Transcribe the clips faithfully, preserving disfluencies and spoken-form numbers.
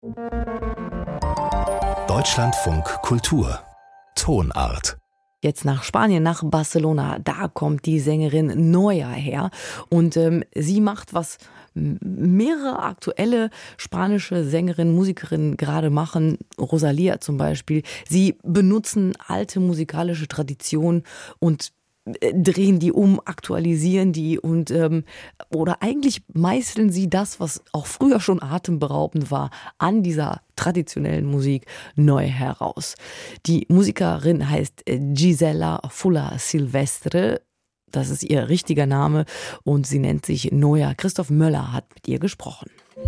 Deutschlandfunk Kultur Tonart. Jetzt nach Spanien, nach Barcelona, da kommt die Sängerin Noya her und ähm, sie macht, was mehrere aktuelle spanische Sängerinnen, Musikerinnen gerade machen, Rosalía zum Beispiel. Sie benutzen alte musikalische Traditionen und drehen die um, aktualisieren die und ähm, oder eigentlich meißeln sie das, was auch früher schon atemberaubend war, an dieser traditionellen Musik neu heraus. Die Musikerin heißt Gisela Fuller Silvestre, das ist ihr richtiger Name und sie nennt sich Noya. Christoph Möller hat mit ihr gesprochen.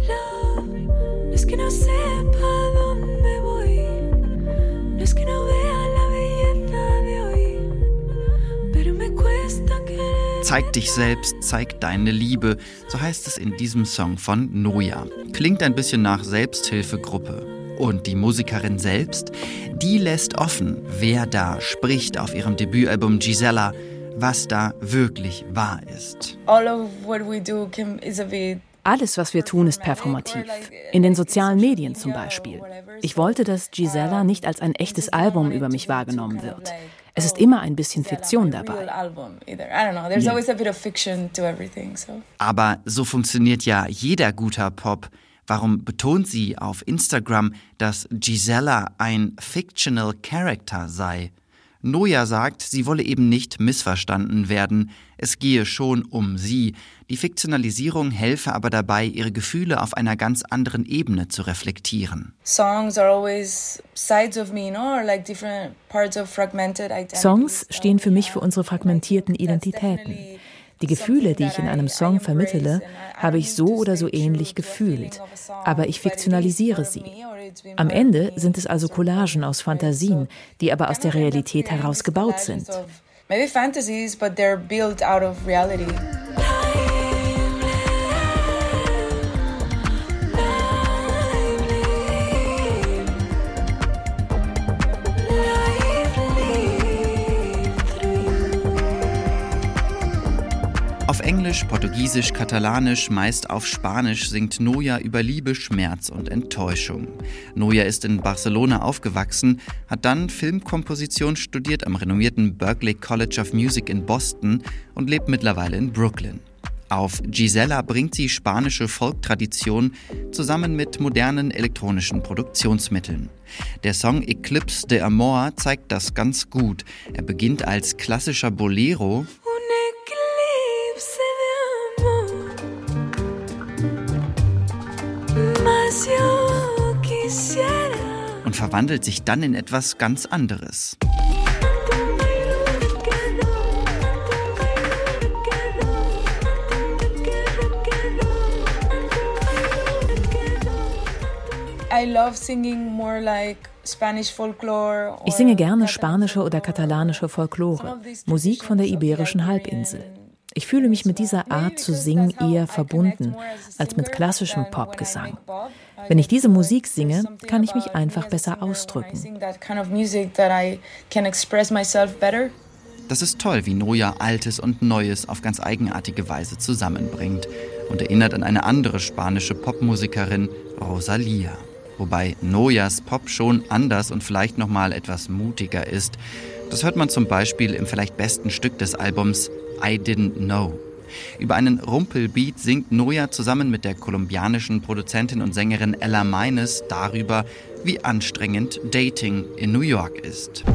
Zeig dich selbst, zeig deine Liebe, so heißt es in diesem Song von Noya. Klingt ein bisschen nach Selbsthilfegruppe. Und die Musikerin selbst, die lässt offen, wer da spricht auf ihrem Debütalbum Gisela, was da wirklich wahr ist. Alles, was wir tun, ist performativ. In den sozialen Medien zum Beispiel. Ich wollte, dass Gisela nicht als ein echtes Album über mich wahrgenommen wird. Es ist immer ein bisschen Fiktion dabei. Aber so funktioniert ja jeder guter Pop. Warum betont sie auf Instagram, dass Gisela ein fictional character sei? Noya sagt, sie wolle eben nicht missverstanden werden. Es gehe schon um sie. Die Fiktionalisierung helfe aber dabei, ihre Gefühle auf einer ganz anderen Ebene zu reflektieren. Songs stehen für mich für unsere fragmentierten Identitäten. Die Gefühle, die ich in einem Song vermittele, habe ich so oder so ähnlich gefühlt. Aber ich fiktionalisiere sie. Am Ende sind es also Collagen aus Fantasien, die aber aus der Realität heraus gebaut sind. Maybe fantasies, but they're built out of reality. Auf Englisch, Portugiesisch, Katalanisch, meist auf Spanisch singt Noya über Liebe, Schmerz und Enttäuschung. Noya ist in Barcelona aufgewachsen, hat dann Filmkomposition studiert am renommierten Berklee College of Music in Boston und lebt mittlerweile in Brooklyn. Auf Gisela bringt sie spanische Folktradition zusammen mit modernen elektronischen Produktionsmitteln. Der Song Eclipse de Amor zeigt das ganz gut. Er beginnt als klassischer Bolero und verwandelt sich dann in etwas ganz anderes. Ich singe gerne spanische oder katalanische Folklore, Musik von der Iberischen Halbinsel. Ich fühle mich mit dieser Art zu singen eher verbunden als mit klassischem Popgesang. Wenn ich diese Musik singe, kann ich mich einfach besser ausdrücken. Das ist toll, wie Noya Altes und Neues auf ganz eigenartige Weise zusammenbringt und erinnert an eine andere spanische Popmusikerin, Rosalía. Wobei Noyas Pop schon anders und vielleicht nochmal etwas mutiger ist. Das hört man zum Beispiel im vielleicht besten Stück des Albums I Didn't Know. Über einen Rumpelbeat singt Noya zusammen mit der kolumbianischen Produzentin und Sängerin Ella Meines darüber, wie anstrengend Dating in New York ist.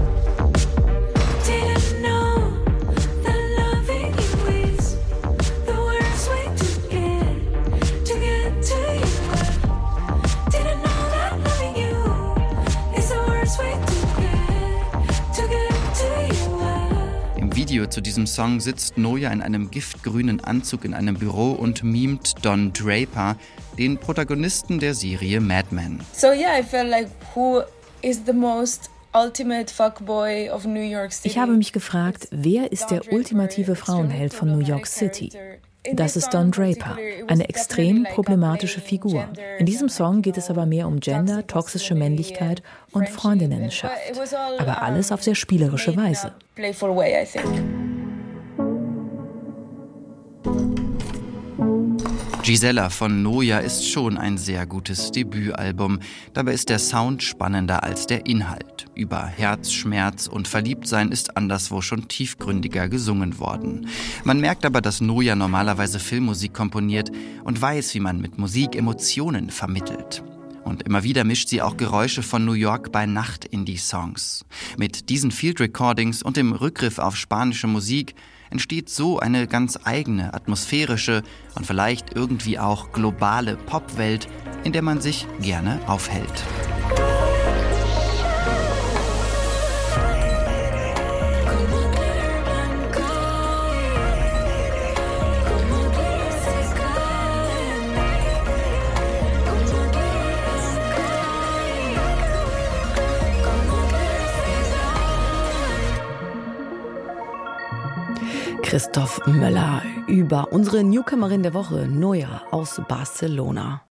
Im Video zu diesem Song sitzt Noya in einem giftgrünen Anzug in einem Büro und mimt Don Draper, den Protagonisten der Serie Mad Men. So yeah, I felt like who is the most ultimate fuckboy of New York City? Ich habe mich gefragt, wer ist der ultimative Frauenheld von New York City? Das ist Don Draper, eine extrem problematische Figur. In diesem Song geht es aber mehr um Gender, toxische Männlichkeit und Freundinnenschaft. Aber alles auf sehr spielerische Weise. Gisela von Noja ist schon ein sehr gutes Debütalbum. Dabei ist der Sound spannender als der Inhalt. Über Herz, Schmerz und Verliebtsein ist anderswo schon tiefgründiger gesungen worden. Man merkt aber, dass Noja normalerweise Filmmusik komponiert und weiß, wie man mit Musik Emotionen vermittelt. Und immer wieder mischt sie auch Geräusche von New York bei Nacht in die Songs. Mit diesen Field Recordings und dem Rückgriff auf spanische Musik entsteht so eine ganz eigene, atmosphärische und vielleicht irgendwie auch globale Popwelt, in der man sich gerne aufhält. Christoph Möller über unsere Newcomerin der Woche, Noja aus Barcelona.